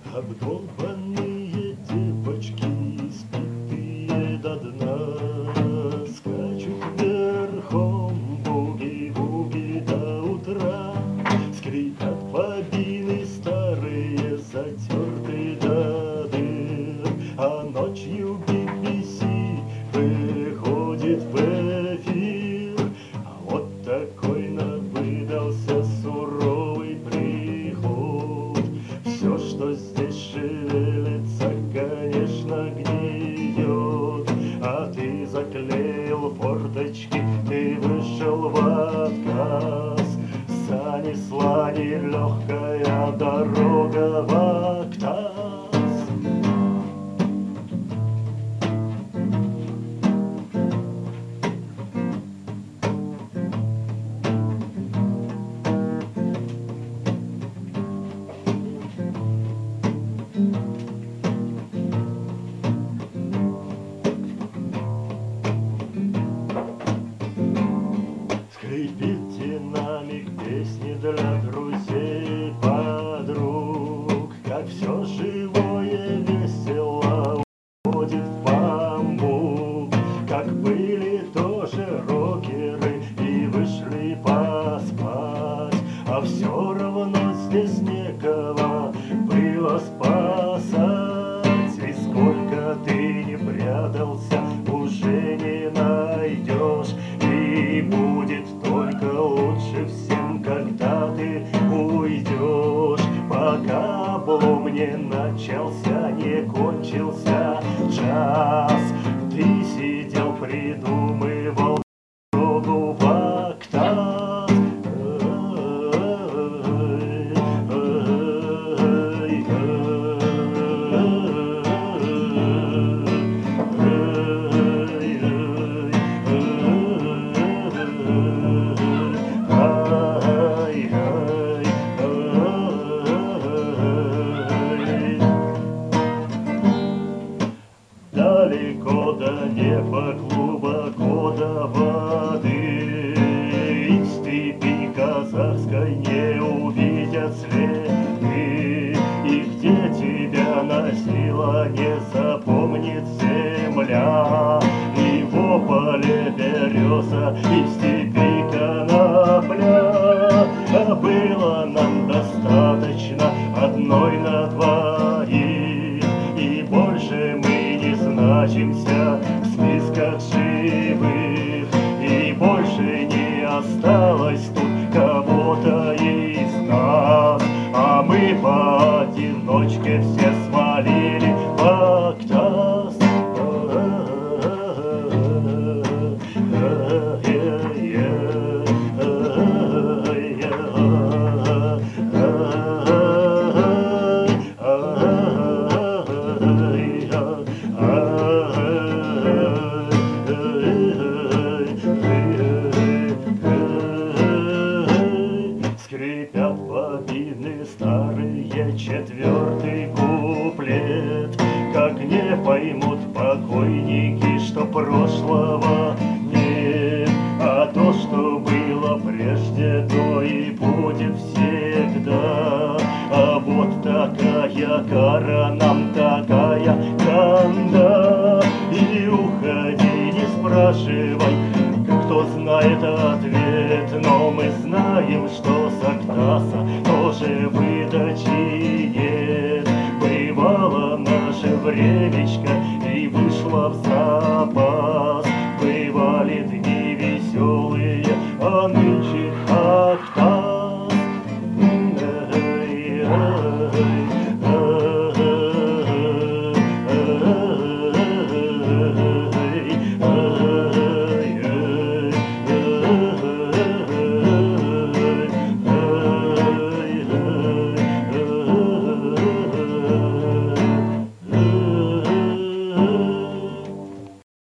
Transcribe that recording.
Обдолбанные девочки, избитые до дна, скачут верхом буги-буги до утра. Скрипят бобины старые, затертые до дыр, а ночью BBC выходит в эфир. А вот такой выдался суровый приход. Все, что здесь шевелится, конечно, гниет. А ты заклеил форточки, ты вышел в отказ. Сани, слани, легкая дорога в Актас. Скрипит динамик песни для друзей, подруг, как все живое весело уходит в бамбук. Как были тоже рокеры и вышли поспать, а все равно здесь некого было спасать. И сколько ты не прятался, уже не найдешь. И будет только лучше всем, когда ты уйдешь. Пока облом не начался, не кончился час, ты сидел, придумывал дорогу в Актас. Далеко до неба, глубоко до воды, и в степи казахской не увидят следы. И где тебя носила, не запомнит земля. И в ополе береза, и в степи конопля. А было нам достаточно одной на двоих, и больше мы не значимся в списках живых. И больше не осталось тут кого-то из нас, а мы поодиночке все свалили в Актас. Скрипят бобины старые, четвертый куплет. Как не поймут покойники, что прошлого нет, а то, что было прежде, то и будет всегда. А вот такая кара, нам такая канда. И уходи, не спрашивай, кто знает ответ, но мы знаем, что с Актаса тоже выдачи нет. Бывало наше времечко и вышло в запас, бывали дни веселые, а ныне